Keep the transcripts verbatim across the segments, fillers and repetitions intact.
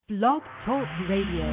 Blog Talk Radio.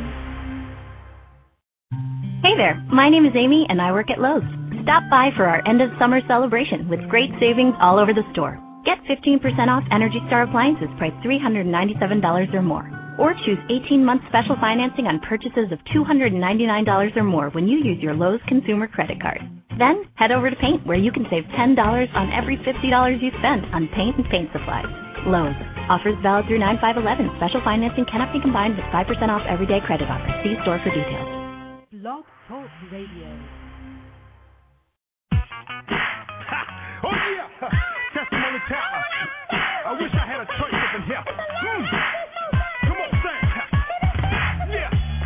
Hey there, my name is Amy and I work at Lowe's. Stop by for our end of summer celebration with great savings all over the store. Get fifteen percent off Energy Star appliances priced three hundred ninety-seven dollars or more. Or choose eighteen month special financing on purchases of two hundred ninety-nine dollars or more when you use your Lowe's consumer credit card. Then head over to Paint, where you can save ten dollars on every fifty dollars you spend on paint and paint supplies. Lowe's. Offers valid through nine five eleven. Special financing cannot be combined with five percent off everyday credit offer. See store for details. Blog Talk Radio. Oh yeah! Testimony time. I wish I had a choice up in here. Mm. Come on, Sam. Yeah.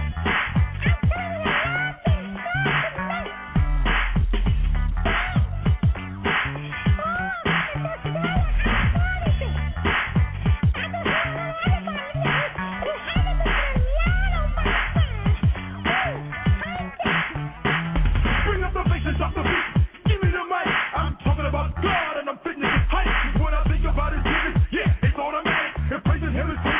Bring up the bass and drop the beat. Give me the mic. I'm talking about God and I'm fitting to get hype. What I think about is giving. Yeah, it's automatic. And praising Him is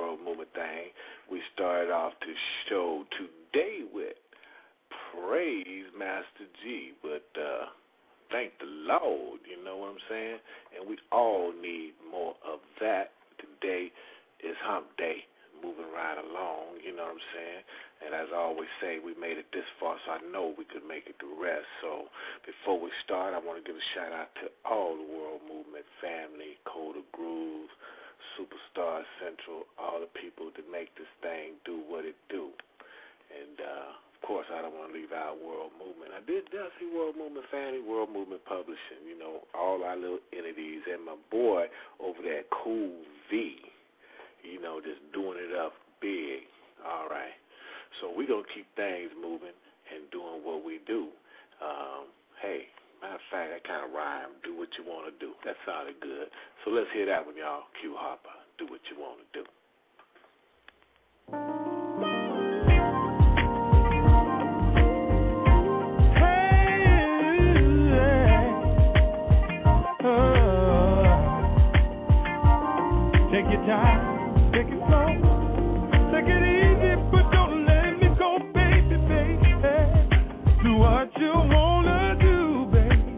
world movement thing. We started off the show today with Praise Master G, but uh, thank the Lord, you know what I'm saying? And we all need more of that. Today is hump day, moving right along, you know what I'm saying? And as I always say, we made it this far, so I know we could make it the rest. So before we start, I want to give a shout-out to all the World Movement family, Code of Grooves, Superstar Central, all the people that make this thing do what it do. And, uh, of course, I don't want to leave out World Movement. I did I see World Movement family, World Movement Publishing, you know, all our little entities, and my boy over there, Cool V, you know, just doing it up big. All right. So we're going to keep things moving and doing what we do. Um, hey, matter of fact, that kind of rhyme, do what you want to do. That sounded good. So let's hear that one, y'all. Q Hopper, do what you want to do. Hey, uh, take your time, take it slow, take it easy, but don't let me go, baby, baby. Do what you wanna do, baby.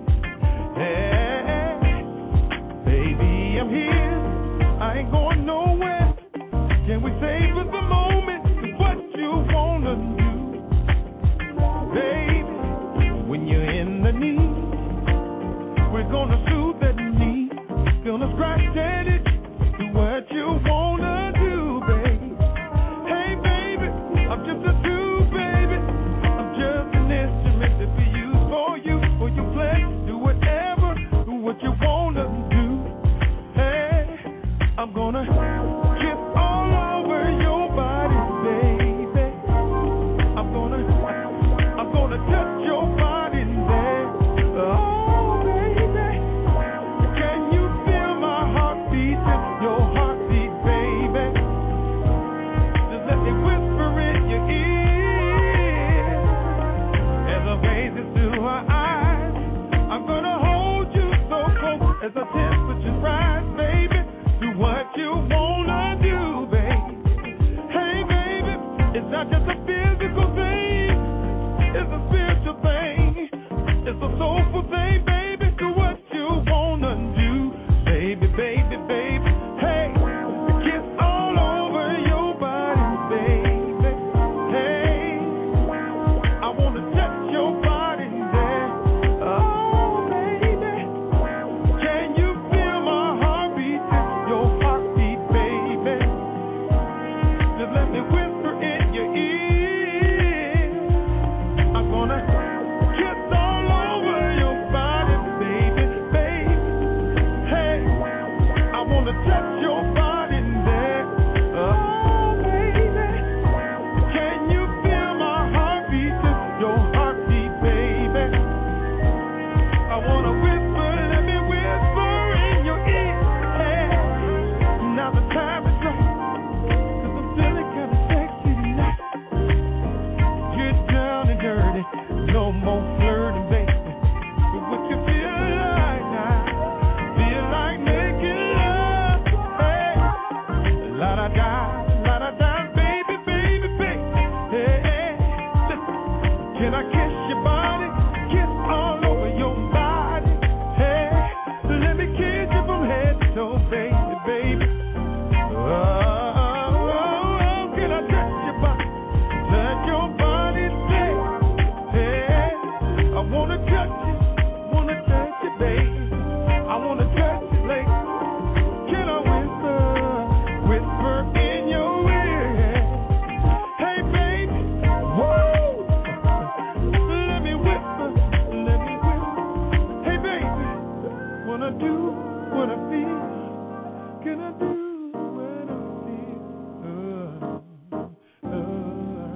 Hey, baby, I'm here. I ain't going nowhere. Can we savor the moment? What you wanna do, baby? When you're in the need, we're gonna soothe that need. Gonna scratch at it. Do what you wanna do, baby. Hey, baby, I'm just a tool, baby. I'm just an instrument to be used for you, for your pleasure. Do whatever, do what you wanna do. Hey, I'm gonna kiss all over your body, baby. I'm gonna, I'm gonna touch your body there. Oh, baby, can you feel my heart beating? Your heartbeat, baby. Just let me whisper in your ear as I gaze into her eyes. I'm gonna hold you so close as the temperatures rise, baby. Do what you wanna do, baby. Hey, baby, it's not just a physical thing, it's a spiritual thing, it's a soulful thing, baby. Do what you wanna do, baby, baby, baby. Hey, kiss all over your body, baby. Hey, I wanna touch your body there. Oh, baby, can you feel my heart beating? Your heartbeat, baby. Just let me whisper in your ear. I'm gonna kiss all over your body, baby, baby. Hey, I wanna touch your body there. Oh, baby, can you feel my heart beating? Your heartbeat, baby. I wanna whisper, let me whisper in your ear. Hey, now the time is right, 'cause I'm feeling kinda sexy tonight. Get down and dirty, no more flirting, baby. But what you feel like now? Feel like making love, hey. La da da, la da da, baby, baby, baby. Hey, hey, listen, can I kiss your body? Kiss all over your body. Hey, let me kiss you from head to toe, baby, baby. Oh, oh, oh, can I touch your body? Touch your body, say, hey, I wanna touch you, wanna touch you, baby. I wanna touch you, lady. Can I whisper, whisper in your ear? Hey, baby, woo! Let me whisper, let me whisper. Hey, baby, wanna do what I feel? Can I do what I feel? Uh, uh.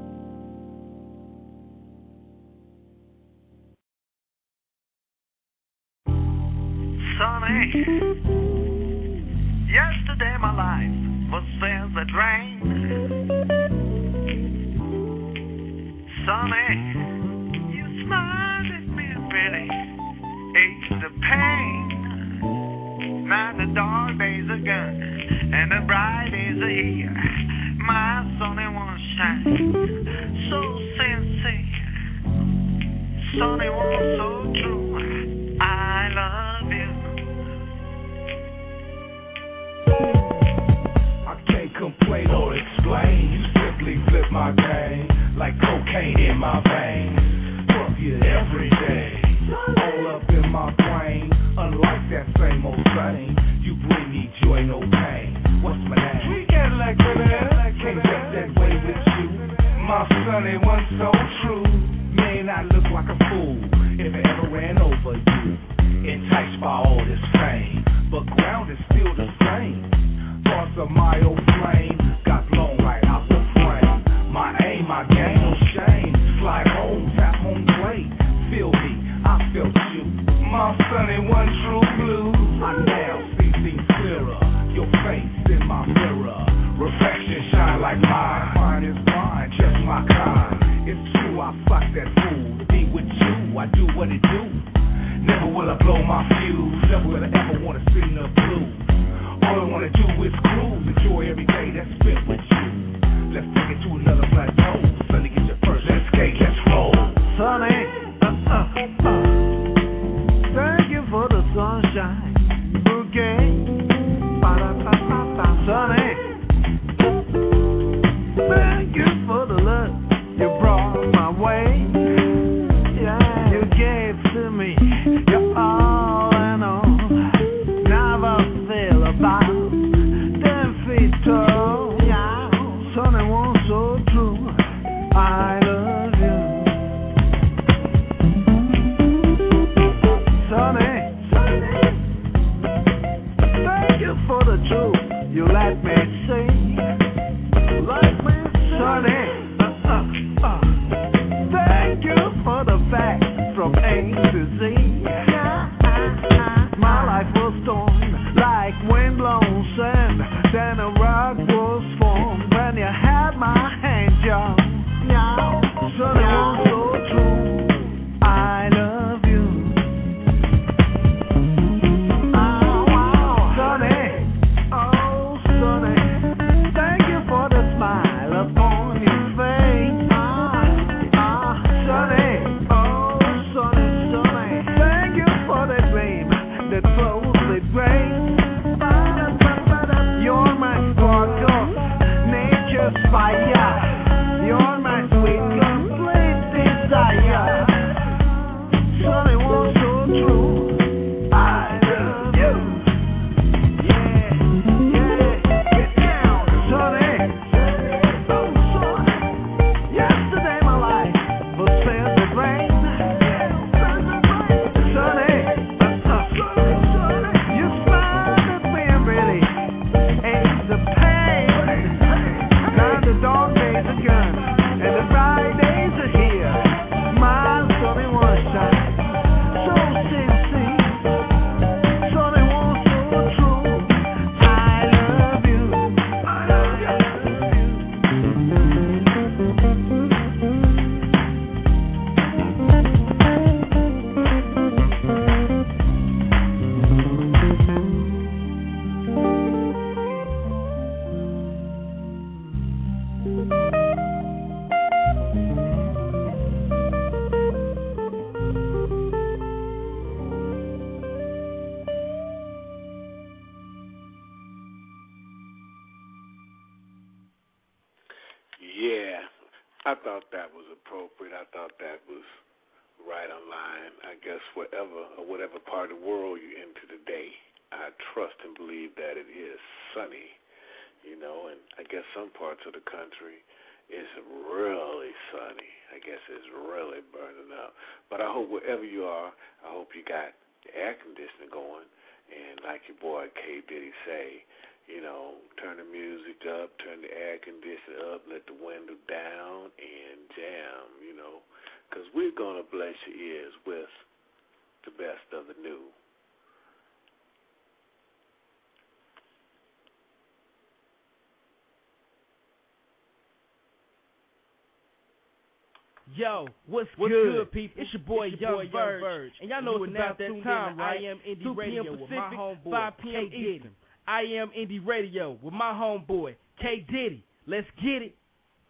Sonny, yesterday my life was as a drain. Sonny, you smiled at me pretty, eased the pain. Now the dark days are gone and the bright days are My sunny one shine, so sincere, sunny one so true. I love you. I can't complain or explain. You simply flip my game like cocaine in my veins. Fuck you every day, all up in my brain. Unlike that same old thing, you bring me joy, no pain. What's my name? We can't like that. Can't get that way with you. My son ain't one so true. Man, I look like a fool if I ever ran over you. Enticed by all this fame, but ground is still the same. Thoughts of my old flame got blown right out the frame. My aim, my game, no shame. Slide home, tap home plate. Feel me, I felt you. My son ain't one true blue. I now see things clearer. Your face in my mirror. Reflection shine like mine. Mine is mine, just my kind. It's true, I fuck that fool. To be with you, I do what it do. Never will I blow my fuse. Never will I ever wanna sing the blues. All I wanna do is cruise. Enjoy every day that's spent with you. Let's take it to another plateau. Sonny, get your first. Let's skate, let's roll. Sonny, uh, uh, uh. Thank you for the sunshine bouquet. Sonny, thank you for the love you brought my way. Yeah, you gave to me your all and all. Never feel about ten feet tall. Yeah, Sonny was so true. I love you, Sonny. Thank you for the truth you let me see. Let me see. Sonny, uh, uh, uh. Thank you for the facts from A to Z. My life was torn like windblown sand. Then a rock was formed when you had my hand, John. Sonny was so true. I love you. Oh, wow. Sonny. Oh, Sonny, thank you for the smile upon your face. Ah, ah, Sonny, oh, Sonny, Sonny, thank you for the gleam that flows with grace. You're my sparkle, nature's fire. You're my sweet, complete desire. Sonny was so true. I love you. Yeah. Yesterday my life was filled with rain. Sonny, you smiled at me and really eased the pain. Now the dark days are gone and the bright days are here. My Sonny was shine so sincere. Sonny was so true. I love you. I love you. Yeah, I thought that was appropriate. I thought that was right on line. I guess whatever or whatever part of the world you're into today, I trust and believe that it is sunny, you know, and I guess some parts of the country it's really sunny. I guess it's really burning up. But I hope wherever you are, I hope you got the air conditioning going, and like your boy K Diddy say, you know, turn the music up, turn the air conditioner up, let the window down, and jam, you know, because we're going to bless your ears with the best of the new. Yo, what's, what's good? good, people? It's your boy, it's your Young, boy Verge. Young Verge. And y'all know and it's about that time, right? I Am Indie two p.m. Radio Pacific, with my homeboy, five p.m. Eastern. I Am Indie Radio with my homeboy, K Diddy. Let's get it.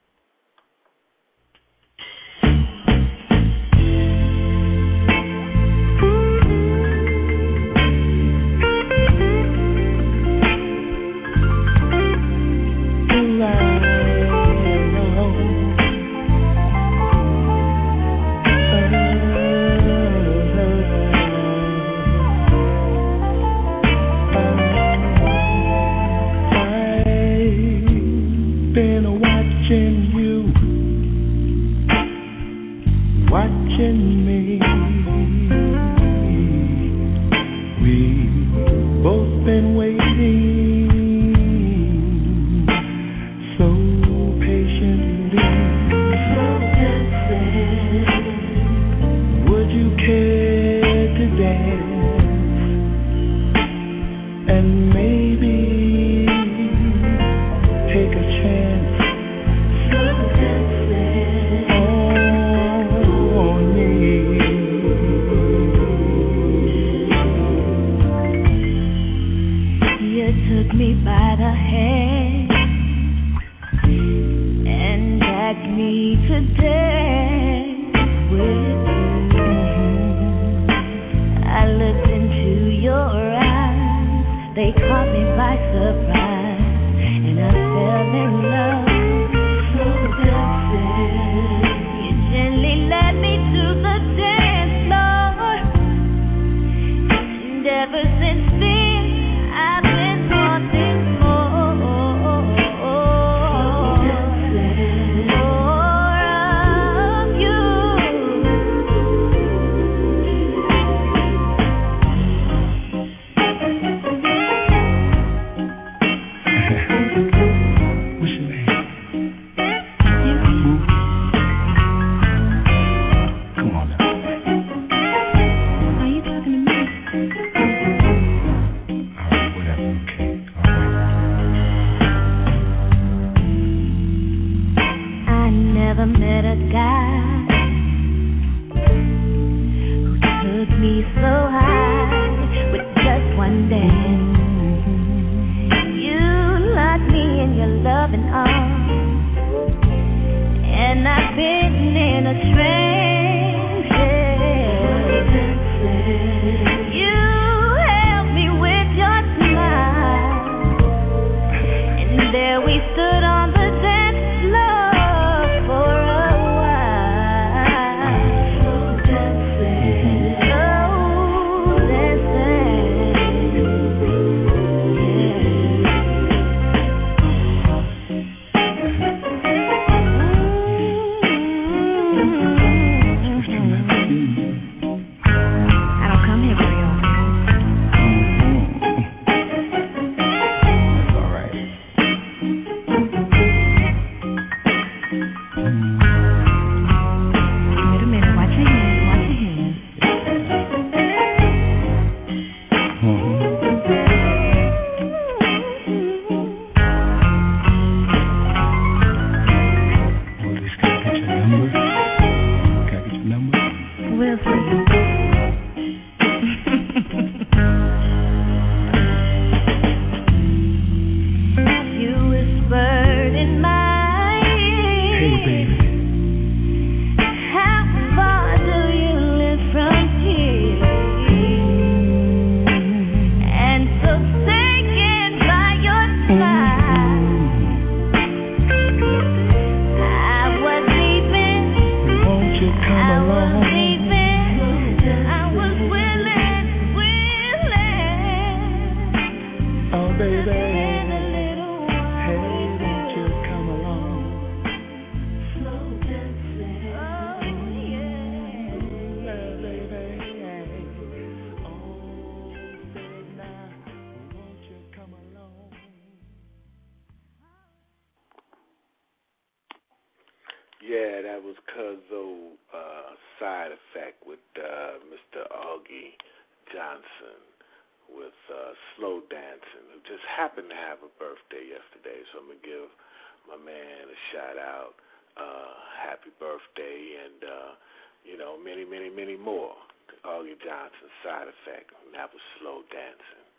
Yeah, that was Cuzzo uh, Side Effect with uh, Mister Augie Johnson with uh, Slow Dancing, who just happened to have a birthday yesterday. So I'm going to give my man a shout out. Uh, happy birthday, and, uh, you know, many, many, many more. Augie Johnson Side Effect, and that was Slow Dancing.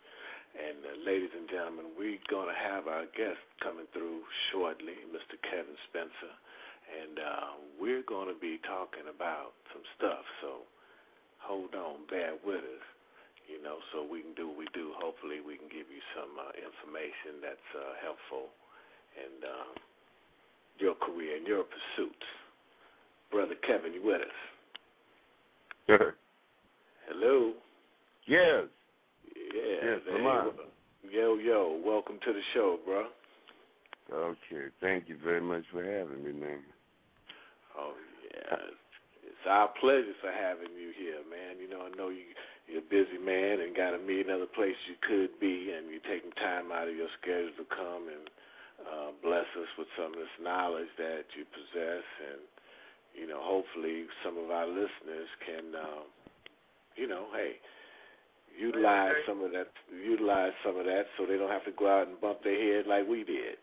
And uh, ladies and gentlemen, we're going to have our guest coming through shortly, Mister Kevin Spencer, and uh, we're going to be talking about some stuff. So hold on, bear with us, you know, so we can do what we do. Hopefully we can give you some uh, information that's uh, helpful in um, your career and your pursuits. Brother Kevin, you with us? Sure. Hello? Yes. Yeah, yes, come on. Yo, yo, welcome to the show, bro. Okay, thank you very much for having me, man. Oh, yeah, it's our pleasure for having you here, man. You know, I know you, you're a busy man and got a million other places you could be, and you're taking time out of your schedule to come and uh, bless us with some of this knowledge that you possess, and, you know, hopefully some of our listeners can, uh, you know, hey, Utilize some of that. Utilize some of that, so they don't have to go out and bump their head like we did.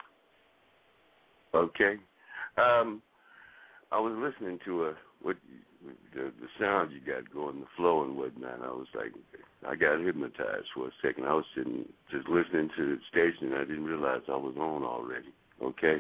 Okay. Um, I was listening to a what the, the sound you got going, the flow and whatnot. I was like, I got hypnotized for a second. I was sitting just listening to the station, and I didn't realize I was on already. Okay.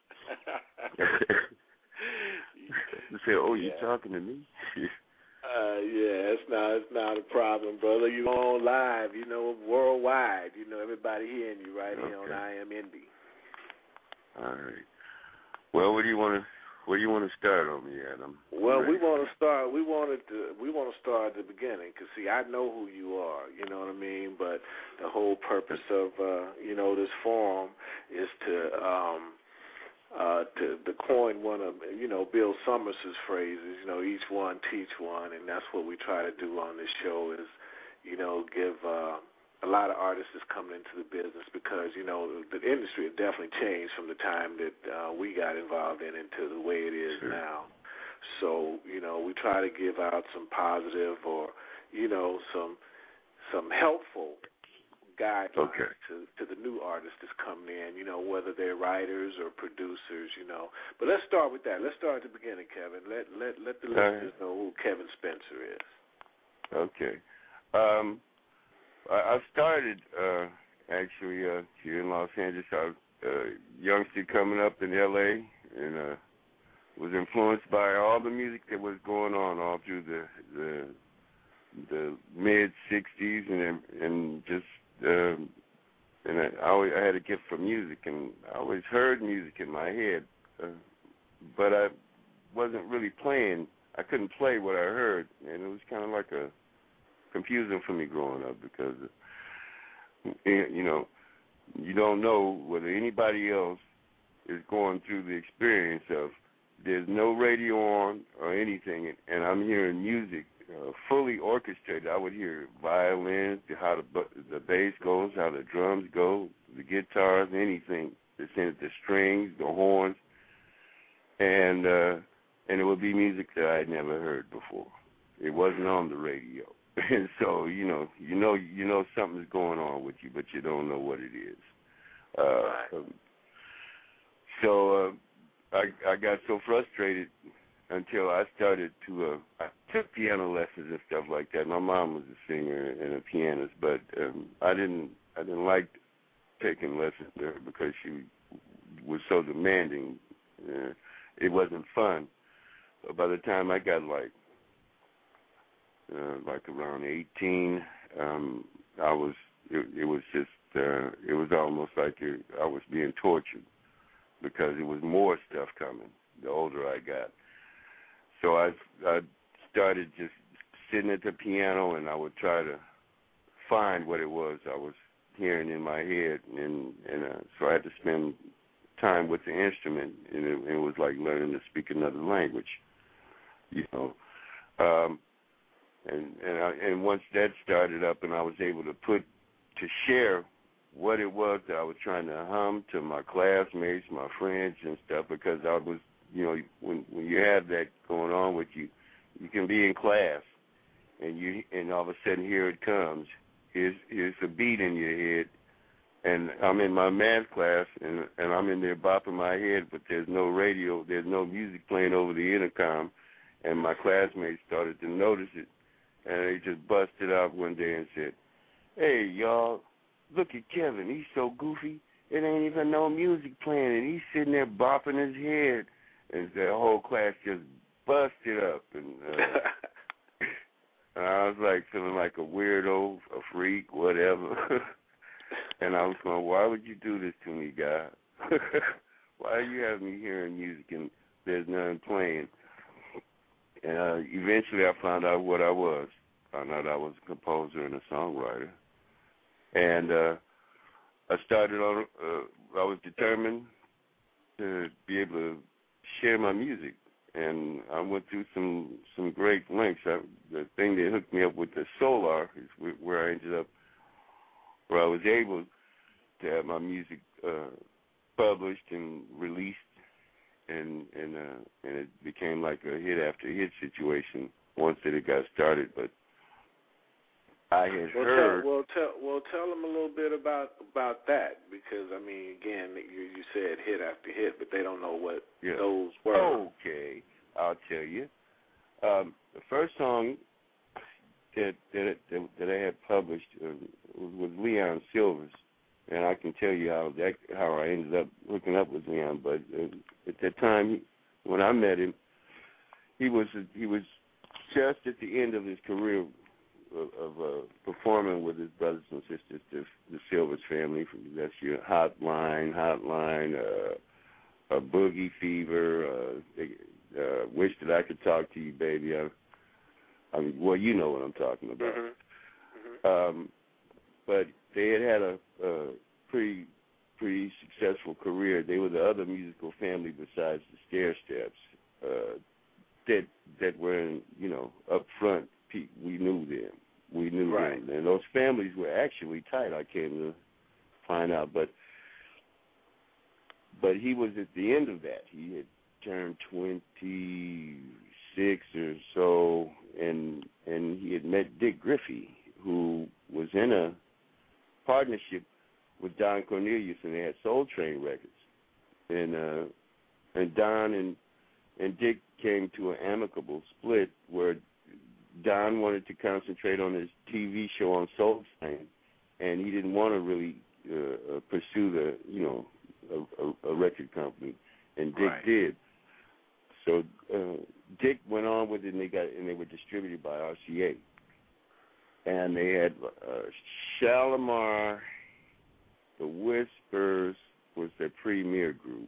I said, "Oh, you yeah. talking to me?" Uh, yeah, it's not it's not a problem, brother. You on live, you know, worldwide. You know, everybody hearing you right okay. here on I Am Indie. All right. Well, what do you want to where do you want to start on me, Adam? Well, right. we want to start. We wanted to. We want to start at the beginning, because see, I know who you are. You know what I mean. But the whole purpose of uh, you know this forum is to. Um, Uh, to, to coin one of, you know, Bill Summers' phrases, you know, each one teach one, and that's what we try to do on this show is, you know, give uh, a lot of artists that's coming into the business, because, you know, the, the industry has definitely changed from the time that uh, we got involved in into the way it is sure. now. So, you know, we try to give out some positive or, you know, some some helpful guidelines okay. to, to the new artists that's coming in, you know, whether they're writers or producers, you know. But let's start with that. Let's start at the beginning, Kevin. Let let let the All listeners right. know who Kevin Spencer is. Okay. Um, I, I started uh, actually uh, here in Los Angeles. I was a youngster coming up in L A and uh, was influenced by all the music that was going on all through the the, the mid sixties and and just. Um, and I, I, always, I had a gift for music, and I always heard music in my head, uh, but I wasn't really playing. I couldn't play what I heard, and it was kind of like a confusing for me growing up because, you know, you don't know whether anybody else is going through the experience of there's no radio on or anything, and I'm hearing music. Uh, fully orchestrated. I would hear violins, how the the bass goes, how the drums go, the guitars, anything. The the strings, the horns, and uh, and it would be music that I'd never heard before. It wasn't on the radio, and so you know, you know, you know something's going on with you, but you don't know what it is. Uh, right. um, so uh, I I got so frustrated. Until I started to, uh, I took piano lessons and stuff like that. My mom was a singer and a pianist, but um, I didn't, I didn't like taking lessons there because she was so demanding. Uh, it wasn't fun. But by the time I got like, uh, like around eighteen, um, I was, it, it was just, uh, it was almost like it, I was being tortured because it was more stuff coming the older I got. So I, I started just sitting at the piano, and I would try to find what it was I was hearing in my head, and, and uh, so I had to spend time with the instrument, and it, it was like learning to speak another language, you know. Um, and and, I, and once that started up, and I was able to put to share what it was that I was trying to hum to my classmates, my friends, and stuff, because I was. You know, when when you have that going on with you, you can be in class, and you and all of a sudden here it comes. Here's here's a beat in your head, and I'm in my math class, and and I'm in there bopping my head, but there's no radio, there's no music playing over the intercom, and my classmates started to notice it, and they just busted out one day and said, "Hey, y'all, look at Kevin. He's so goofy. It ain't even no music playing, and he's sitting there bopping his head. And the whole class just busted up. And, uh, and I was like feeling like a weirdo, a freak, whatever. And I was going, why would you do this to me, God? Why are you having me hearing music and there's none playing? And uh, eventually I found out what I was. Found out I was a composer and a songwriter. And uh, I started on, uh, I was determined to be able to share my music. And I went through some, some great lengths. I, the thing that hooked me up with the Solar is where I ended up, where I was able to have my music uh, published and released, and and uh, and it became like a hit after hit situation once that it got started. But I had well, heard. Tell, well, tell well tell them a little bit about about that, because I mean, again, you you said hit after hit, but they don't know what yeah. those were. Okay, I'll tell you. Um, the first song that that that, that I had published uh, was, was Leon Silvers. And I can tell you how that how I ended up hooking up with Leon. But uh, at that time, when I met him, he was he was just at the end of his career of, of uh, performing with his brothers and sisters, the, the Silvers family. That's your Hotline, Hotline, uh, uh, Boogie Fever. Uh, uh, Wish that I could talk to you, baby. I, I mean, well, you know what I'm talking about. Mm-hmm. Mm-hmm. Um, but they had had a, a pretty pretty successful career. They were the other musical family besides the Stair Steps uh, that that were in, you know, up front. We knew them. We knew right. them, and those families were actually tight. I came to find out, but but he was at the end of that. He had turned twenty-six or so, and and he had met Dick Griffey, who was in a partnership with Don Cornelius, and they had Soul Train Records, and uh, and Don and and Dick came to an amicable split where Don wanted to concentrate on his T V show on Soul Train, and he didn't want to really uh, pursue the you know a, a, a record company, and Dick right. did. So uh, Dick went on with it, and they got and they were distributed by R C A. And they had uh, Shalimar, the Whispers was their premier group,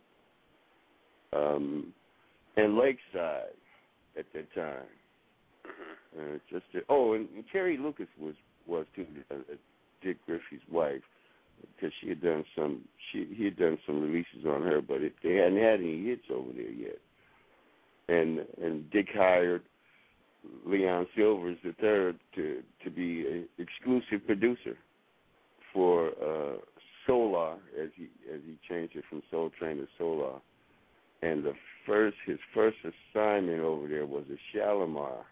um, and Lakeside at that time. Uh, just to, oh, and Terry Lucas was was too, uh, Dick Griffey's wife, because she had done some she he had done some releases on her, but it, they hadn't had any hits over there yet. And and Dick hired Leon Silvers the third to to be an exclusive producer for uh, Solar, as he as he changed it from Soul Train to Solar. And the first his first assignment over there was a Shalimar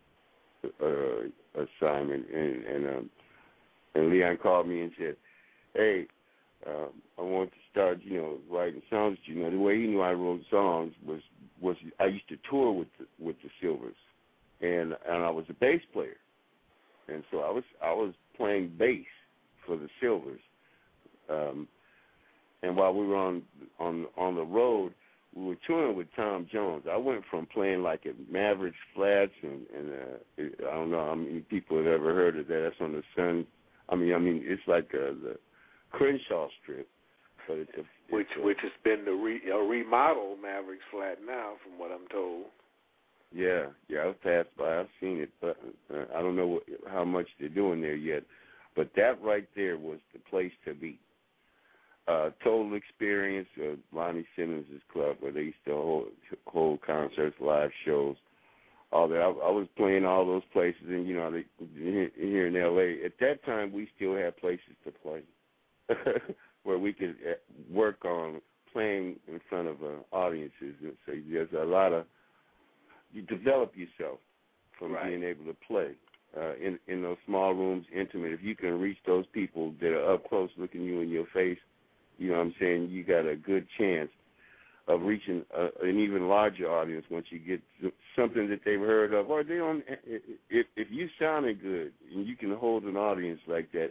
uh, assignment, and and, um, and Leon called me and said, "Hey, uh, I want to start, you know, writing songs. You know, the way he knew I wrote songs was was I used to tour with the, with the Silvers." And and I was a bass player, and so I was I was playing bass for the Silvers. Um, and while we were on on on the road, we were touring with Tom Jones. I went from playing like at Mavericks Flats, and, and uh, it, I don't know how many people have ever heard of that. That's on the Sun. I mean, I mean, it's like uh, the Crenshaw Strip, but it's a, it's which a, which has been the re, a remodeled Mavericks Flat now, from what I'm told. Yeah, yeah, I've passed by. I've seen it, but uh, I don't know what, how much they're doing there yet. But that right there was the place to be. Uh, Total Experience, uh, Lonnie Simmons' club, where they used to hold, hold concerts, live shows, all that. I, I was playing all those places, and, you know, they, here in L A. At that time, we still had places to play where we could work on playing in front of uh, audiences. And so there's a lot of, you develop yourself from right. being able to play uh, in in those small rooms, intimate. If you can reach those people that are up close, looking you in your face, you know what I'm saying, you got a good chance of reaching a, an even larger audience once you get something that they've heard of. Or they don't. If if you sounding good and you can hold an audience like that,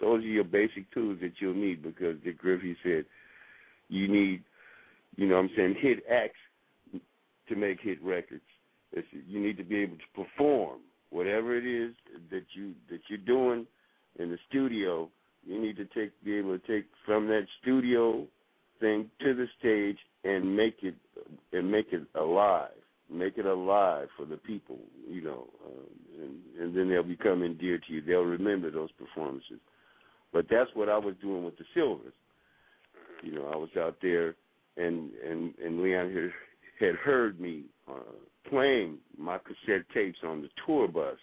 those are your basic tools that you'll need, because Dick Griffey said you need, you know what I'm saying, hit acts to make hit records. It's, you need to be able to perform whatever it is that you that you're doing in the studio. You need to take be able to take from that studio thing to the stage and make it and make it alive, make it alive for the people, you know, uh, and, and then they'll become endeared to you. They'll remember those performances. But that's what I was doing with the Silvers. You know, I was out there, and and, and Leon had, had heard me uh, playing my cassette tapes on the tour bus,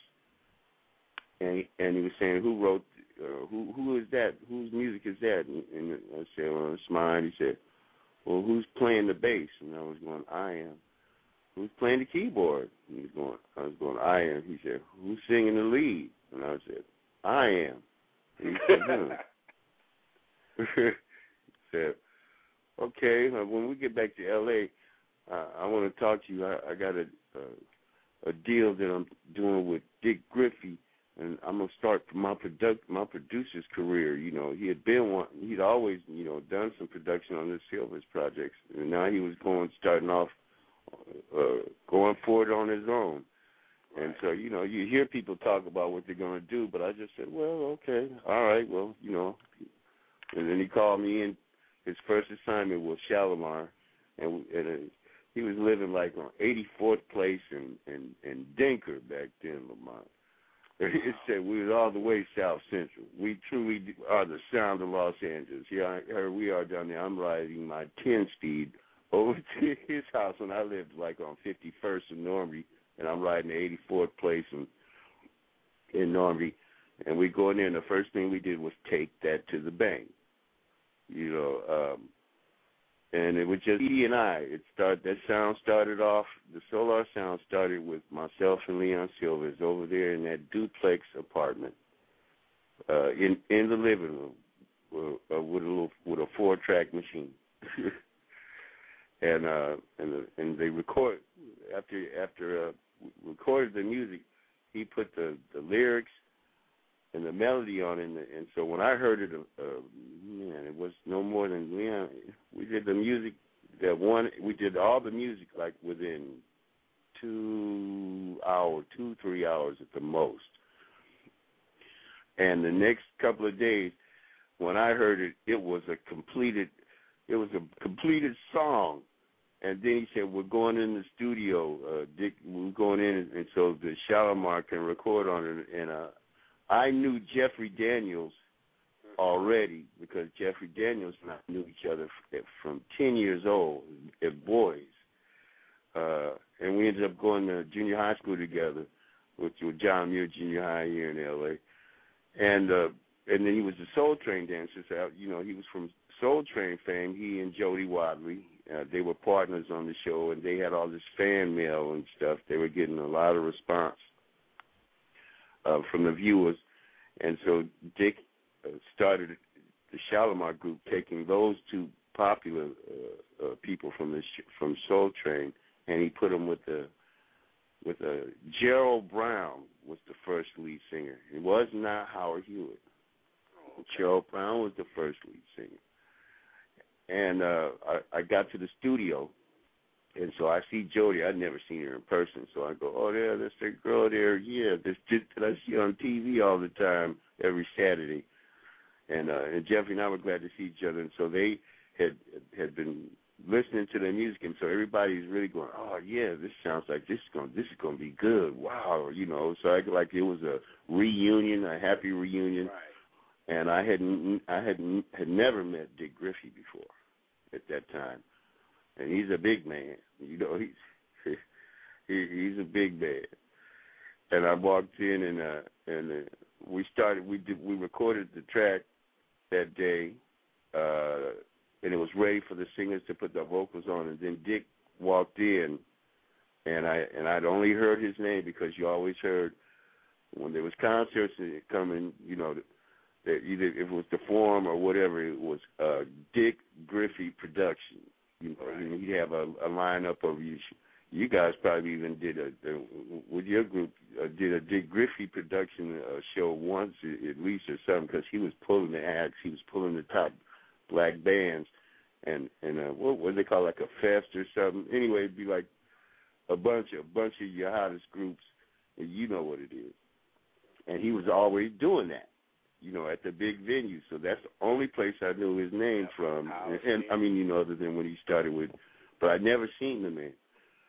and he, and he was saying, "Who wrote? Uh, who who is that? Whose music is that?" And, and I said, "Well, it's mine." He said, "Well, who's playing the bass?" And I was going, "I am." "Who's playing the keyboard?" And he was going, I was going, "I am." He said, "Who's singing the lead?" And I said, "I am." And he said, hmm. said, "Okay, uh, when we get back to L A, uh, I want to talk to you. I, I got a, uh, a deal that I'm doing with Dick Griffey, and I'm gonna start my product my producer's career. You know, he had been one, he'd always, you know, done some production on the Silvers projects, and now he was going starting off, uh, going forward on his own." And so, you know, you hear people talk about what they're going to do, but I just said, well, okay, all right, well, you know. And then he called me in. His first assignment was Shalimar, and, and uh, he was living like on eighty-fourth Place and and, and Denker back then, Lamont. It said we was all the way South Central. We truly are the sound of Los Angeles. Here, here we are down there. I'm riding my ten-speed over to his house when I lived like on fifty-first and Normandie, and I'm riding the eighty-fourth Place in, in Normandie. And we go in there, and the first thing we did was take that to the bank. You know, um, and it was just he and I. It started. That sound started off. The Solar sound started with myself and Leon Silvers over there in that duplex apartment, uh, in in the living room, uh, with a little with a four track machine, and uh, and the, and they record after after uh, recorded the music. He put the, the lyrics and the melody on it, and, and so when I heard it, uh, man, it was no more than Leon. We did the music that one. We did all the music like within two hours, two three hours at the most. And the next couple of days, when I heard it, it was a completed. It was a completed song. And then he said, "We're going in the studio, uh, Dick. We're going in, and, and so the Shalimar can record on it." And uh, I knew Jeffrey Daniels already because Jeffrey Daniels and I knew each other from ten years old as boys. Uh, and we ended up going to junior high school together, with, with John Muir Junior High here in L A. And uh, and then he was a Soul Train dancer. So, you know, he was from Soul Train fame. He and Jody Wadley, uh, they were partners on the show, and they had all this fan mail and stuff. They were getting a lot of response Uh, from the viewers, and so Dick uh, started the Shalimar group, taking those two popular uh, uh, people from the sh- from Soul Train, and he put them with the with a uh, Gerald Brown was the first lead singer. It was not Howard Hewitt. Okay. Gerald Brown was the first lead singer, and uh, I, I got to the studio. And so I see Jody. I'd never seen her in person. So I go, "Oh, there, there's that girl there. Yeah, this chick that I see on T V all the time, every Saturday." And uh, and Jeffrey and I were glad to see each other. And so they had had been listening to their music, and so everybody's really going, "Oh yeah, this sounds like this is going this is going to be good. Wow, you know." So I like it was a reunion, a happy reunion. Right. And I hadn't I had had never met Dick Griffey before at that time. And he's a big man, you know. He's he, he's a big man. And I walked in, and uh, and uh, we started. We did. We recorded the track that day, uh, and it was ready for the singers to put their vocals on. And then Dick walked in, and I and I'd only heard his name because you always heard when there was concerts coming. You know, that either if it was the Forum or whatever, it was uh, Dick Griffey Production. You know, right. He'd have a, a lineup of you. you guys probably even did a, a with your group uh, did a Dick Griffey production uh, show once at least or something, because he was pulling the acts, he was pulling the top black bands, and and uh, what what they call like a fest or something. Anyway, it'd be like a bunch of a bunch of your hottest groups, and you know what it is. And he was always doing that, you know, at the big venue. So that's the only place I knew his name from. And, and I mean, you know, other than when he started with, but I'd never seen the man.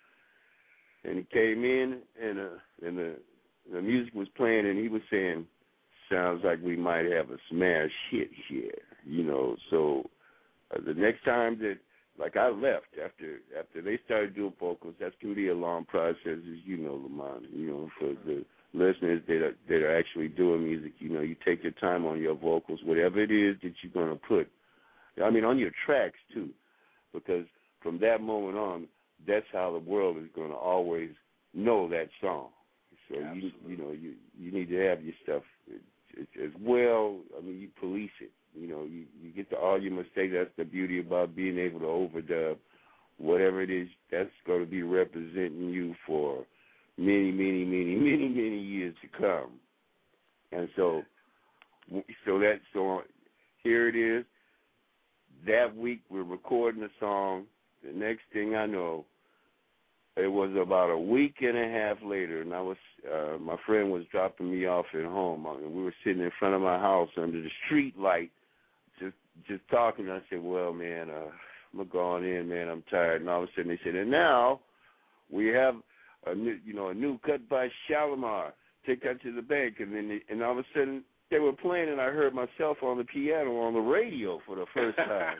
And he came in, and uh, and the the music was playing, and he was saying, "Sounds like we might have a smash hit here," you know. So uh, the next time that, like, I left after after they started doing vocals, that's gonna be a long process, as you know, Lamont. You know, for the listeners that are, that are actually doing music, you know, you take your time on your vocals, whatever it is that you're gonna put. I mean, on your tracks too, because from that moment on, that's how the world is going to always know that song. So you you know you you need to have your stuff as well. I mean, you police it. You know, you you get to all your mistakes. That's the beauty about being able to overdub whatever it is. That's going to be representing you for many, many, many, many, many years to come. And so, so that so here it is. That week we're recording a song. The next thing I know, it was about a week and a half later, and I was uh, my friend was dropping me off at home, and we were sitting in front of my house under the street light, just just talking. I said, "Well, man, uh, I'm going in, man. I'm tired." And all of a sudden, they said, "And now we have a new, you know, a new cut by Shalimar. Take that to the bank." And then, they, and all of a sudden, they were playing, and I heard myself on the piano on the radio for the first time.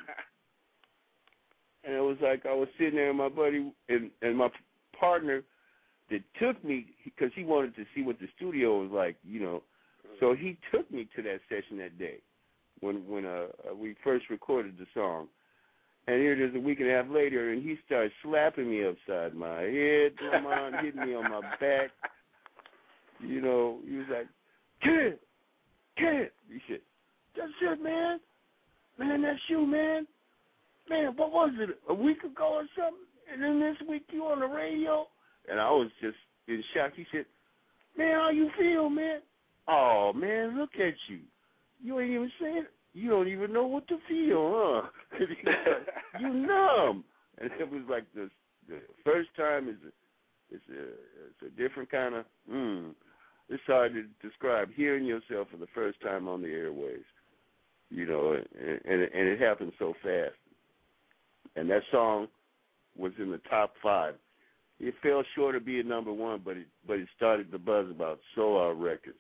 And it was like I was sitting there, and my buddy and, and my partner that took me, because he wanted to see what the studio was like, you know. So he took me to that session that day when when uh, we first recorded the song. And here it is a week and a half later, and he started slapping me upside my head, hitting me on my back. You know, he was like, "Kid, kid," he said, "That's it, man. Man, that's you, man. Man, what was it, a week ago or something? And then this week you on the radio?" And I was just in shock. He said, "Man, how you feel, man?" "Oh, man, look at you. You ain't even saying, you don't even know what to feel, huh? You numb." And it was like the, the first time is a, it's a, it's a different kind of, mm, it's hard to describe, hearing yourself for the first time on the airwaves, you know, and, and, and it happened so fast. And that song was in the top five. It fell short of being number one, but it but it started the buzz about Solar Records.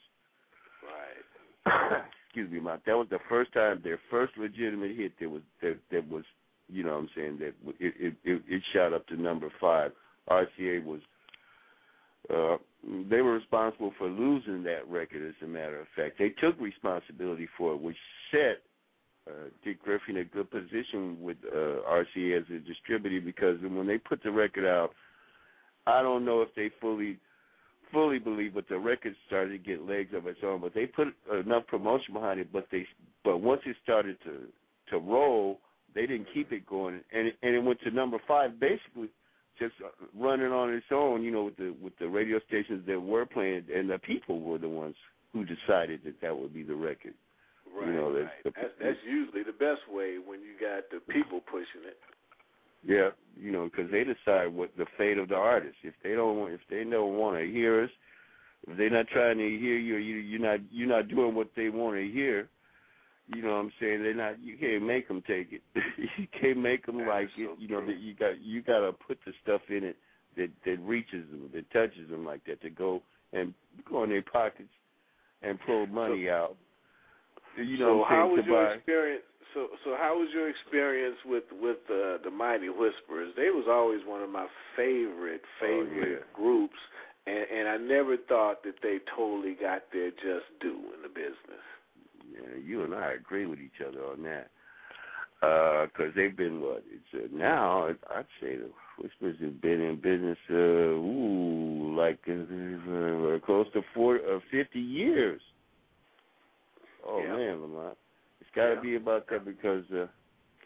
Right. Excuse me, Mike. That was the first time, their first legitimate hit that was that, that was, you know what I'm saying, that it it, it, it shot up to number five. R C A was, uh, they were responsible for losing that record, as a matter of fact. They took responsibility for it, which set Uh, Dick Griffey in a good position with uh, R C A as a distributor, because when they put the record out, I don't know if they fully fully believe, but the record started to get legs of its own. But they put enough promotion behind it. But they but once it started to to roll, they didn't keep it going, and it, and it went to number five, basically just running on its own. You know, with the with the radio stations that were playing, and the people were the ones who decided that that would be the record. Right, you know, right. The, that's, that's usually the best way when you got the people pushing it. Yeah, you know, because they decide what the fate of the artist. If they don't, if they don't want to hear us, if they're not trying to hear you, you you're not you're not doing what they want to hear. You know what I'm saying? They're not. You can't make them take it. You can't make them like it. You know that you got you got to put the stuff in it that that reaches them, that touches them like that, to go and go in their pockets and pull money so, out. You so know, how was your buy. experience? So, so how was your experience with with uh, the Mighty Whisperers? They was always one of my favorite favorite oh, yeah. groups, and, and I never thought that they totally got their just due in the business. Yeah, you and I agree with each other on that, because uh, they've been what? It's uh, now I'd say the Whisperers have been in business, uh, ooh, like uh, close to forty, uh, fifty years. Oh, yeah. Man, Lamont. It's got to yeah. be about that, because uh,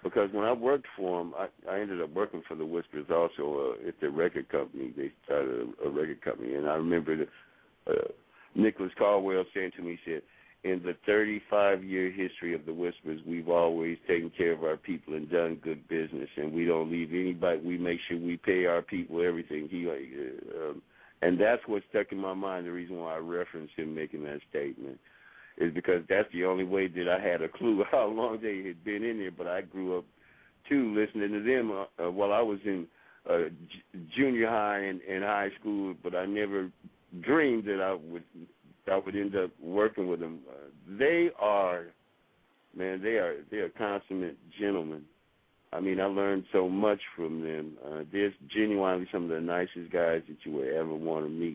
because when I worked for them, I, I ended up working for the Whispers also uh, at the record company. They started a, a record company, and I remember the, uh, Nicholas Caldwell saying to me, he said, in the thirty-five-year history of the Whispers, we've always taken care of our people and done good business, and we don't leave anybody. We make sure we pay our people everything. He, uh, um, and that's what stuck in my mind. The reason why I referenced him making that statement is because that's the only way that I had a clue how long they had been in there. But I grew up too listening to them uh, uh, while I was in uh, j- junior high and, and high school. But I never dreamed that I would. I would end up working with them. Uh, they are, man, they are they are consummate gentlemen. I mean, I learned so much from them. Uh, they're genuinely some of the nicest guys that you would ever want to meet.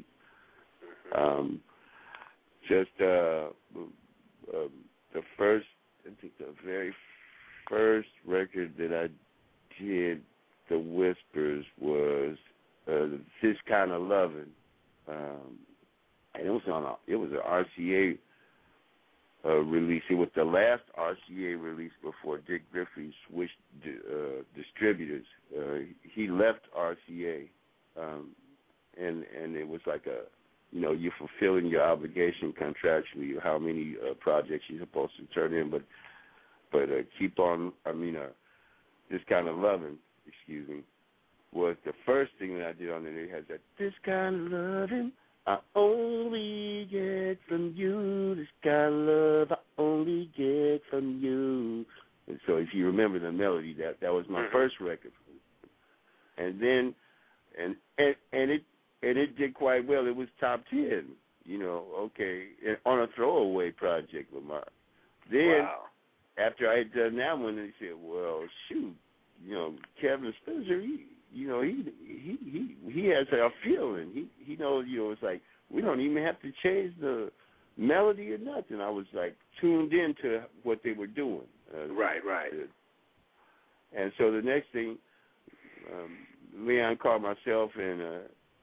Um, just uh, uh, the first, I think the very first record that I did, The Whispers, was uh, This Kind of Lovin'. Um, And it was on a, it was an R C A uh, release. It was the last R C A release before Dick Griffey switched uh, distributors. Uh, he left R C A, um, and and it was like a, you know, you're fulfilling your obligation contractually, how many uh, projects you're supposed to turn in, but but uh, keep on. I mean, uh, This Kind of Lovin', excuse me, was the first thing that I did on there. It has that This Kind of Lovin'. I only get from you this kind of love. I only get from you. And so, if you remember the melody, that that was my mm-hmm. first record. And then, and and and it and it did quite well. It was top ten. You know, okay, on a throwaway project, Lamar. Then, wow. after I had done that one, they said, "Well, shoot, you know, Kevin Spencer, he." You know, he he he he has a feeling. He he knows. You know, it's like we don't even have to change the melody or nothing. I was like tuned into what they were doing. Uh, right, right. And so the next thing, um, Leon called myself and uh,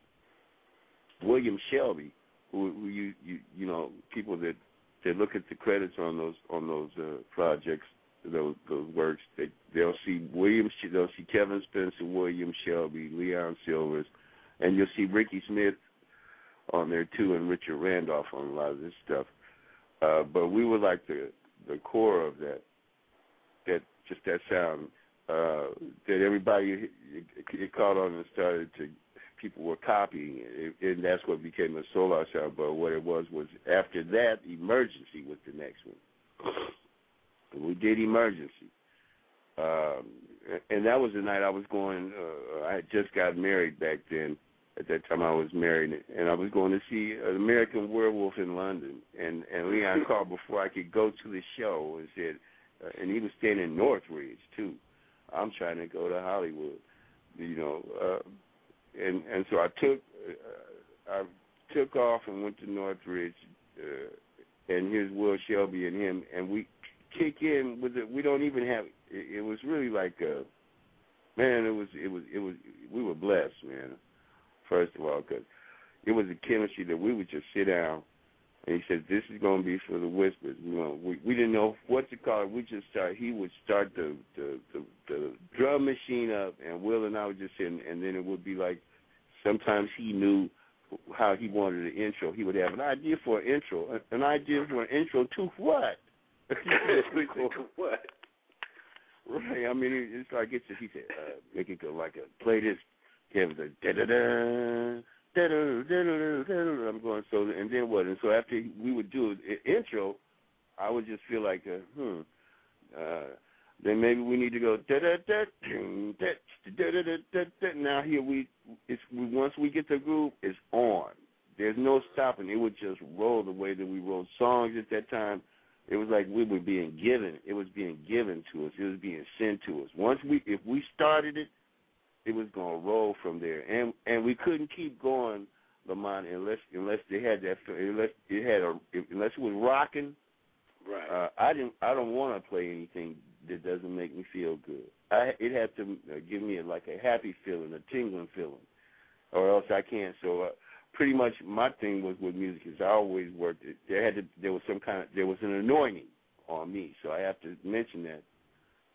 William Shelby, who, who you you you know people that that look at the credits on those on those uh, projects. Those those works, they, they'll see William, they'll see Kevin Spencer, William Shelby, Leon Silvers, and you'll see Ricky Smith on there too, and Richard Randolph on a lot of this stuff. Uh, but we were like the the core of that, that just that sound uh, that everybody it, it caught on and started to people were copying it, and that's what became a Solar sound. But what it was was after that, Emergency was the next one. We did Emergency, um, and that was the night I was going. Uh, I had just got married back then. At that time, I was married, and I was going to see an American Werewolf in London. And, and Leon called before I could go to the show and said, uh, and he was staying in Northridge too. I'm trying to go to Hollywood, you know. Uh, and and so I took uh, I took off and went to Northridge, uh, and here's Will Shelby and him, and we. Kick in with it. We don't even have. It, it was really like, uh, man. It was. It was. It was. We were blessed, man. First of all, because it was a chemistry that we would just sit down, and he said, "This is going to be for the Whispers." We, we we didn't know what to call it. We just start. He would start the the, the the drum machine up, and Will and I would just sit, and, and then it would be like. Sometimes he knew how he wanted an intro. He would have an idea for an intro. An idea for an intro to what? What? Right. I mean, it's like it's. He said, uh, "Make it go like a play this." Kevin said, "Da da da da da da da." I'm going so, and then what? And so after we would do an intro, I would just feel like, uh, hmm. Uh, then maybe we need to go da da da da da da da da. Now here we, it's we, once we get the groove, it's on. There's no stopping. It would just roll the way that we wrote songs at that time. It was like we were being given. It was being given to us. It was being sent to us. Once we, if we started it, it was going to roll from there. And and we couldn't keep going, Lamont, unless unless they had that, unless it had a, unless it was rocking. Right. Uh, I didn't. I don't want to play anything that doesn't make me feel good. I, it had to uh, give me a, like a happy feeling, a tingling feeling, or else I can't. So. Uh, Pretty much my thing was with music is I always worked it. There had to there was some kind of there was an anointing on me, so I have to mention that.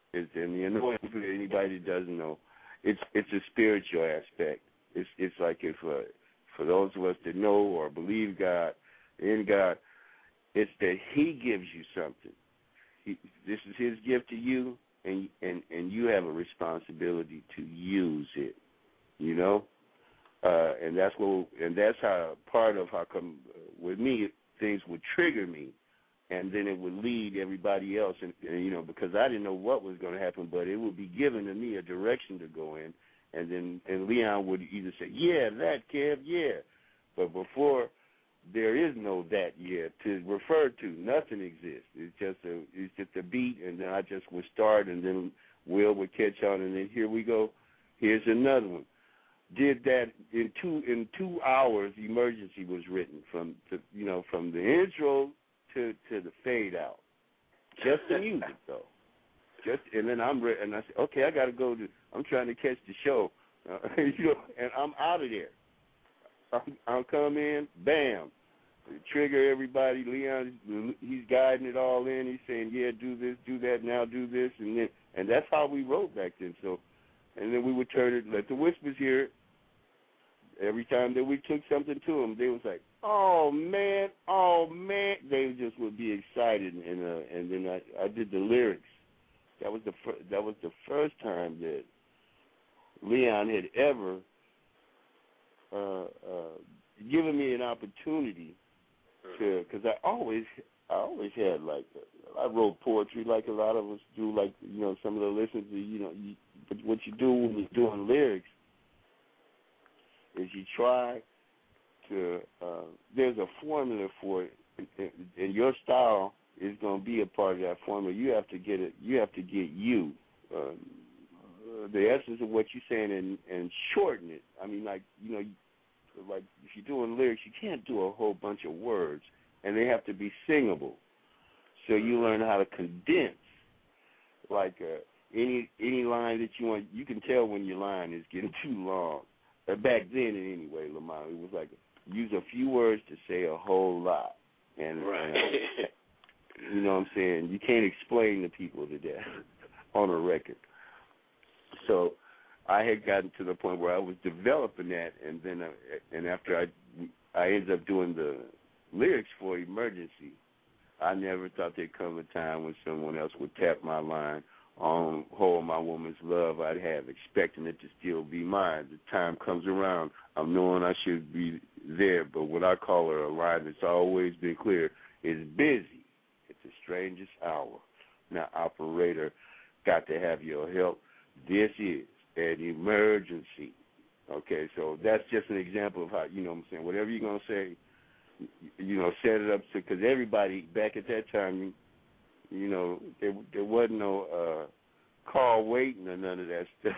It's, and the annoying for anybody that doesn't know, it's it's a spiritual aspect. It's it's like if uh, for those of us that know or believe God, in God, it's that He gives you something. He, this is His gift to you, and and and you have a responsibility to use it. You know, uh, and that's what and that's how part of how come uh, with me things would trigger me. And then it would lead everybody else, and, and you know, because I didn't know what was going to happen, but it would be given to me a direction to go in, and then and Leon would either say, "Yeah, that, Kev, yeah," but before there is no that yet to refer to. Nothing exists. It's just a it's just a beat, and then I just would start, and then Will would catch on, and then here we go. Here's another one. Did that in two in two hours. Emergency was written from the, you know from the intro to to the fade out, just the music though. Just and then I'm re- and I said, okay, I got to go to. I'm trying to catch the show, uh, you know, and I'm out of there. I'm, I'll come in, bam, trigger everybody. Leon, he's guiding it all in. He's saying, yeah, do this, do that, now do this, and then and that's how we wrote back then. So, and then we would turn it, let the Whispers hear it. Every time that we took something to them, they was like, "Oh man, oh man!" They just would be excited, and uh, and then I, I did the lyrics. That was the fir- that was the first time that Leon had ever uh, uh, given me an opportunity to, because I always I always had like I wrote poetry like a lot of us do, like you know some of the listeners, you know, you, but what you do when you're doing lyrics is you try to, uh, there's a formula for it, and your style is going to be a part of that formula. You have to get it. You have to get you, um, uh, the essence of what you're saying, and, and shorten it. I mean, like you know, like if you're doing lyrics, you can't do a whole bunch of words, and they have to be singable. So you learn how to condense, like uh, any any line that you want. You can tell when your line is getting too long. Back then, anyway, Lamont, it was like use a few words to say a whole lot, and, right. and you know what I'm saying. You can't explain to people to that on a record. So I had gotten to the point where I was developing that, and then uh, and after I I ended up doing the lyrics for Emergency, I never thought there'd come a time when someone else would tap my line on Hold My Woman's Love I'd have, expecting it to still be mine. The time comes around, I'm knowing I should be there, but when I call her a line that's always been clear, is busy. It's the strangest hour. Now, operator, got to have your help. This is an emergency. Okay, so that's just an example of how, you know what I'm saying, whatever you're going to say, you know, set it up to, because everybody back at that time, you know, there there wasn't no uh, call waiting or none of that stuff.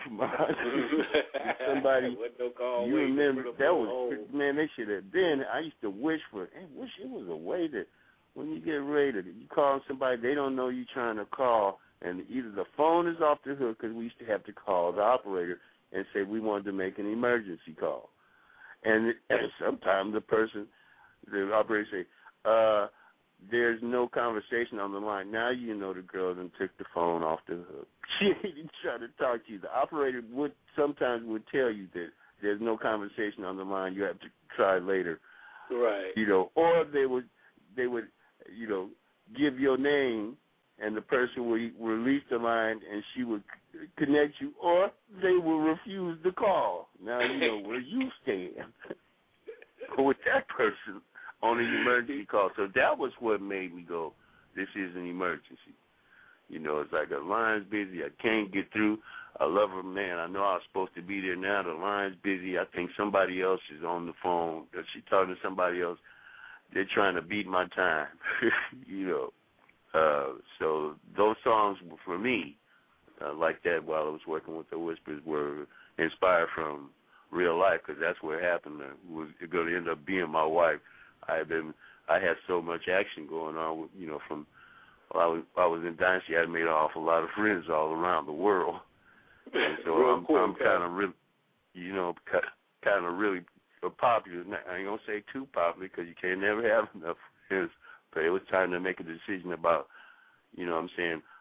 Somebody, no call you waiting, remember that was home. Man. They should have. Then I used to wish for. I wish it was a way that when you get ready to you call somebody, they don't know you trying to call, and either the phone is off the hook because we used to have to call the operator and say we wanted to make an emergency call, and, and sometimes the person, the operator say, uh. There's no conversation on the line. Now you know the girl done took the phone off the hook. She ain't trying to talk to you. The operator would sometimes would tell you that there's no conversation on the line. You have to try later. Right. You know, or they would they would you know give your name and the person would release the line and she would connect you, or they will refuse the call. Now you know where you stand with that person on an emergency call. So that was what made me go, this is an emergency. You know, it's like the line's busy. I can't get through. I love her, man. I know I was supposed to be there now. The line's busy. I think somebody else is on the phone. She's talking to somebody else. They're trying to beat my time, you know. Uh, so those songs were for me, uh, like that while I was working with the Whispers, were inspired from real life, because that's what happened. It was going to end up being my wife. I had been, I had so much action going on, with, you know, from while I was, while I was in Dynasty, I had made an awful lot of friends all around the world, and so I'm, cool, I'm kind of really, you know, kind of really popular. I ain't gonna say too popular because you can't never have enough friends, but it was time to make a decision about, you know what I'm saying,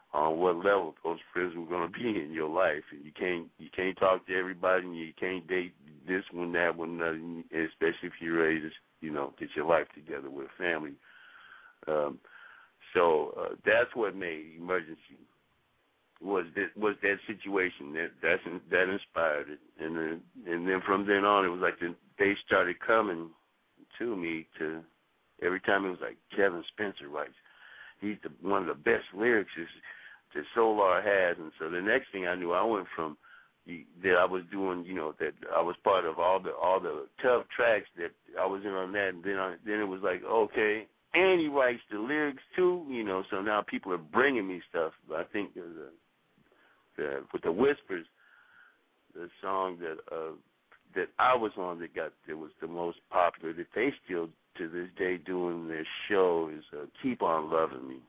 on what level those friends were going to be in your life. And you can't you can't talk to everybody, and you can't date this one, that one, that, especially if you're ready to, you know, get your life together with a family. Um, so uh, that's what made Emergency. Was that was that situation that that's, that inspired it, and then and then from then on it was like the, they started coming to me to every time it was like Kevin Spencer writes, he's the, one of the best lyricists that Solar has, and so the next thing I knew, I went from that I was doing, you know, that I was part of all the all the tough tracks that I was in on that, and then I, then it was like okay, and he writes the lyrics too, you know, so now people are bringing me stuff. I think there's a Uh, with the Whispers, the song that uh, that I was on that got that was the most popular that they still to this day doing their show is uh, "Keep on Loving Me,"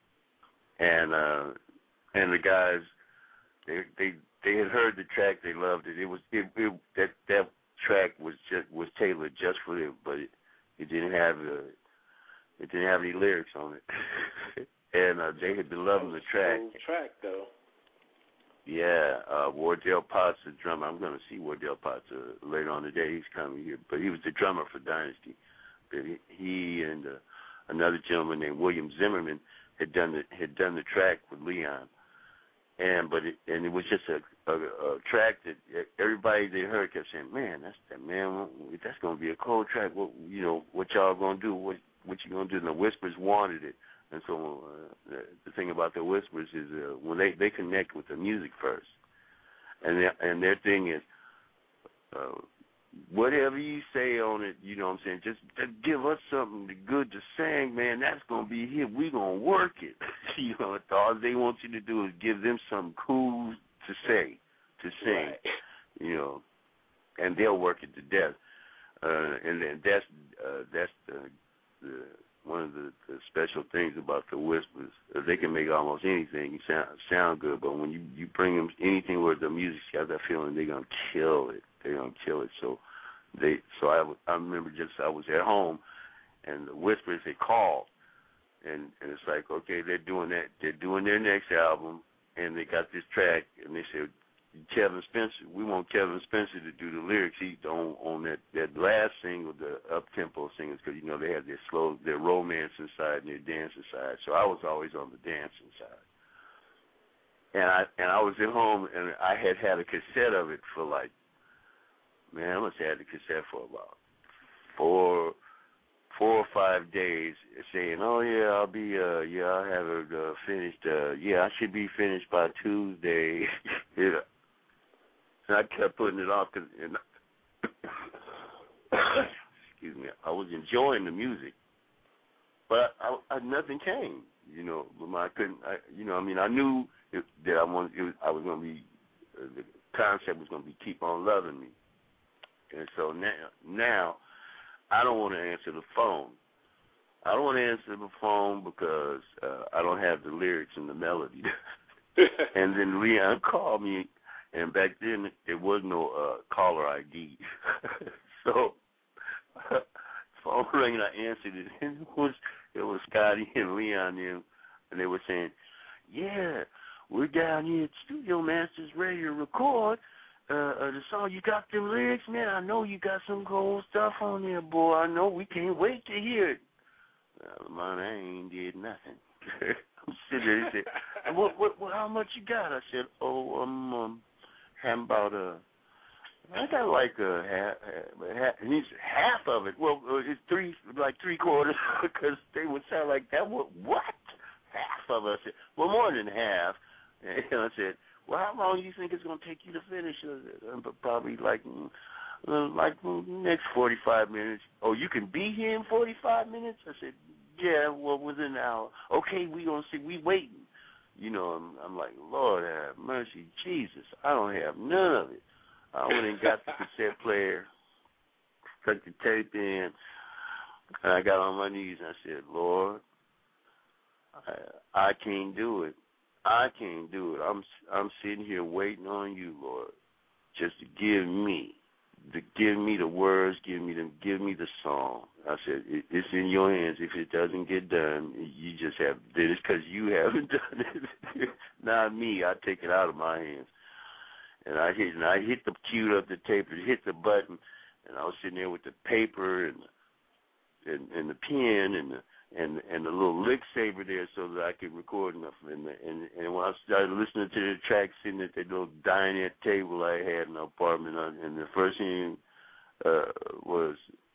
and uh, and the guys they they they had heard the track, they loved it. It was it, it that that track was just was tailored just for them, but it, it didn't have uh, it didn't have any lyrics on it, and uh, they had been loving the track. Track though. Yeah, uh, Wardell Potts, the drummer. I'm going to see Wardell Potts uh, later on today. He's coming here, but he was the drummer for Dynasty. But he, he and uh, another gentleman named William Zimmerman had done the had done the track with Leon, and but it, and it was just a, a, a track that everybody they heard kept saying, "Man, that's that man. That's going to be a cold track. What you know? What y'all going to do? What what you going to do?" And the Whispers wanted it. And so uh, the thing about the Whispers is uh, when they, they connect with the music first, and their, and their thing is uh, whatever you say on it, you know what I'm saying, just, just give us something good to sing, man, that's going to be here. We're going to work it. You know, all they want you to do is give them something cool to say, to sing, right. You know, and they'll work it to death. Uh, and then that's, uh, that's the, the one of the, the special things about the Whispers. They can make almost anything sound sound good, but when you, you bring them anything where the music's got that feeling, they're gonna kill it. They're gonna kill it. So they, so I, I remember just I was at home, and the Whispers they called, and, and it's like okay, they're doing that. They're doing their next album, and they got this track, and they said, Kevin Spencer, we want Kevin Spencer to do the lyrics. He on on that, that last single, the up tempo singles, because you know they have their slow, their romancing side and their dancing side. So I was always on the dancing side, and I and I was at home and I had had a cassette of it for like, man, I must have had the cassette for about four four or five days, saying, oh yeah, I'll be uh yeah I'll have it uh, finished. Uh, yeah, I should be finished by Tuesday. Yeah. And I kept putting it off because, excuse me, I was enjoying the music, but I, I, nothing came. You know, I couldn't. I, you know, I mean, I knew it, that I wanted. It was, I was going to be. Uh, the concept was going to be keep on loving me, and so now, now, I don't want to answer the phone. I don't want to answer the phone because uh, I don't have the lyrics and the melody. And then Leon called me. And back then, there was no uh, caller I D. So, phone rang and I answered it. And it was, it was Scotty and Leon and, and they were saying, yeah, we're down here at Studio Masters ready to record uh, uh, the song. You got them lyrics, man? I know you got some cool stuff on there, boy. I know. We can't wait to hear it. Well, man, I ain't did nothing. I'm sitting there. He said, what, what, what, how much you got? I said, oh, um, um, I'm about a, I got like a half, half, and he's half of it. Well, it's three, like three quarters, because they would sound like that. What? What? Half of it. I said, well, more than half. And I said, well, how long do you think it's going to take you to finish? Uh, probably like, uh, like next forty-five minutes. Oh, you can be here in forty-five minutes? I said, yeah, well, within an hour. Okay, we gonna see. We waiting. You know, I'm, I'm like, Lord have mercy, Jesus, I don't have none of it. I went and got the cassette player, stuck the tape in, and I got on my knees and I said, Lord, I, I can't do it. I can't do it. I'm I'm sitting here waiting on you, Lord, just to give me, the, give me the words, give me the give me the song. I said it, it's in your hands. If it doesn't get done, you just have did it because you haven't done it. Not me. I take it out of my hands. And I hit and I hit the queued up the tape and hit the button, and I was sitting there with the paper and and, and the pen and the and and the little lick saver there so that I could record enough. And and and when I started listening to the track, sitting at that little dining table I had in the apartment, and the first thing uh, was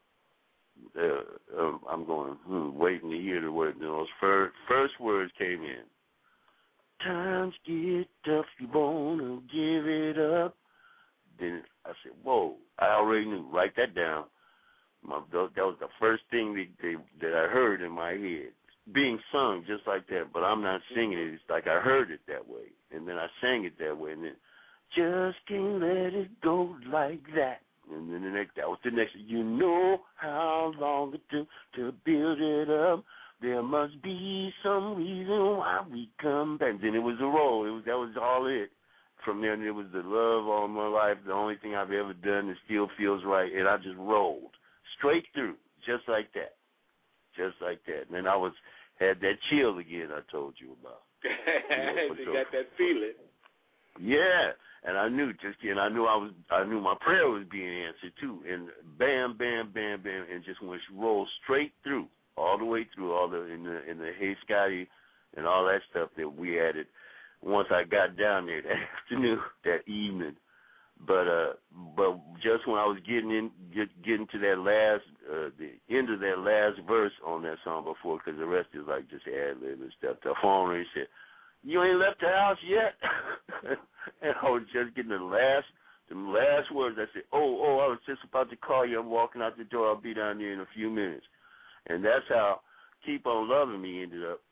uh, um, I'm going hmm, waiting to hear the word. And those first first words came in. Times get tough, you wanna give it up. Then I said, whoa, I already knew. Write that down. My, that was the first thing that, they, that I heard in my head, being sung just like that, but I'm not singing it. It's like I heard it that way, and then I sang it that way, and then just can't let it go like that. And then the next, that was the next. You know how long it took to build it up. There must be some reason why we come back. Then it was a roll. It was that was all it. From there, it was the love all my life. The only thing I've ever done that still feels right, and I just rolled straight through, just like that, just like that. And then I was had that chill again I told you about. You, know, you got that feeling. Yeah, and I knew just and I knew I was I knew my prayer was being answered too. And bam, bam, bam, bam, and just went roll straight through. All the way through all the in the in the Hey Scotty and all that stuff that we added once I got down there that afternoon, that evening. But uh, but just when I was getting in, get, getting to that last, uh, the end of that last verse on that song before, because the rest is like just ad lib and stuff. The phone rang and said, "You ain't left the house yet," and I was just getting the last, the last words. I said, "Oh, oh, I was just about to call you. I'm walking out the door. I'll be down there in a few minutes." And that's how Keep on Loving Me ended up.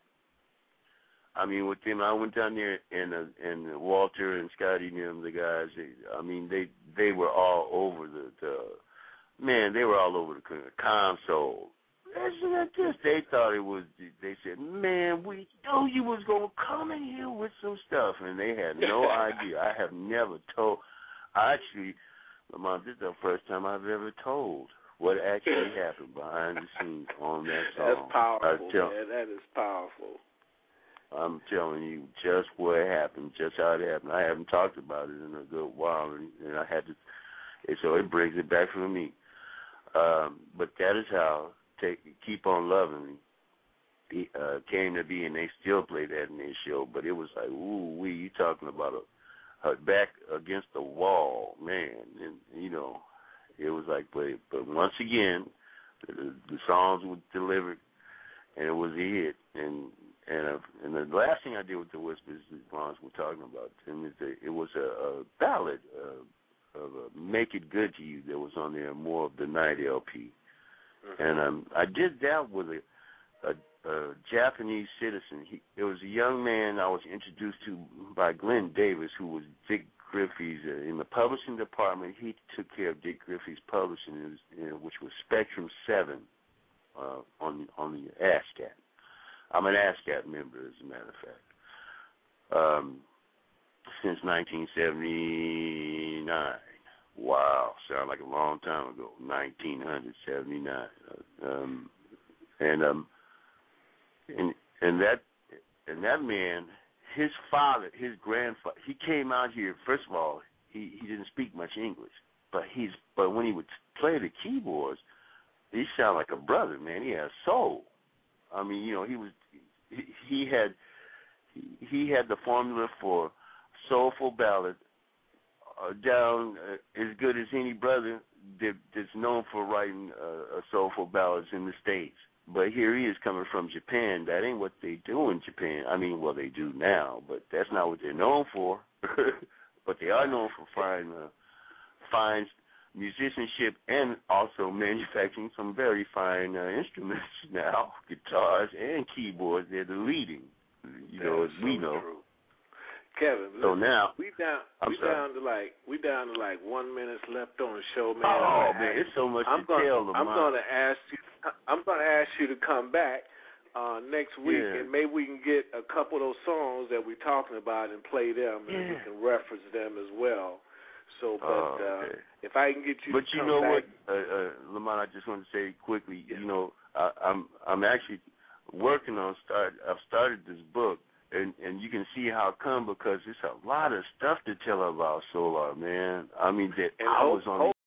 I mean, with them, I went down there, and uh, and Walter and Scotty and them, the guys. They, I mean, they they were all over the, the man. They were all over the console. Isn't that this? They thought it was. They said, "Man, we knew you was gonna come in here with some stuff," and they had no idea. I have never told. Actually, Lamont, this is the first time I've ever told what actually happened behind the scenes on that song. That's powerful, tell, man. That is powerful. I'm telling you just what happened, just how it happened. I haven't talked about it in a good while, and, and I had to, and so it brings it back for me. Um, but that is how take, Keep on Loving Me it, uh, came to be, and they still play that in their show. But it was like, ooh, wee, you talking about a, a back against the wall, man, and you know. It was like, but, but once again, the, the songs were delivered, and it was a hit. And and uh, and the last thing I did with the Whispers, the songs we're talking about, and it, it was a, a ballad uh, of uh, "Make It Good to You" that was on there, More of the Night L P. Mm-hmm. And um, I did that with a, a, a Japanese citizen. He, it was a young man I was introduced to by Glenn Davis, who was Dick Griffey's uh, in the publishing department. He took care of Dick Griffey's publishing, it was, you know, which was Spectrum Seven uh, on on the ASCAP. I'm an ASCAP member, as a matter of fact, um, since nineteen seventy-nine. Wow, sound like a long time ago. nineteen seventy-nine, um, and um, and and that and that man. His father, his grandfather, he came out here. First of all, he, he didn't speak much English, but he's but when he would play the keyboards, he sounded like a brother, man. He had soul. I mean, you know, he was he, he had he, he had the formula for soulful ballad uh, down uh, as good as any brother that, that's known for writing uh, soulful ballads in the States. But here he is coming from Japan. That ain't what they do in Japan. I mean, well, they do now, but that's not what they're known for. But they are known for fine, uh, fine musicianship and also manufacturing some very fine uh, instruments now, guitars and keyboards. They're the leading, you that know, as so we know. True. Kevin, so listen, now we down, I'm we sorry. down to like we down to like one minute left on the show, man. Oh I'm man, it's so much I'm to gonna, tell them. I'm going to ask you. I'm going to ask you to come back uh, next week, yeah. and maybe we can get a couple of those songs that we're talking about and play them, and yeah. we can reference them as well. So, but Oh, okay. uh, if I can get you, but to you come know back, what, uh, uh, Lamont, I just want to say quickly. You know, I, I'm I'm actually working on start. I've started this book, and and you can see how come because it's a lot of stuff to tell about Solar, man. I mean that and I hope, was on. hope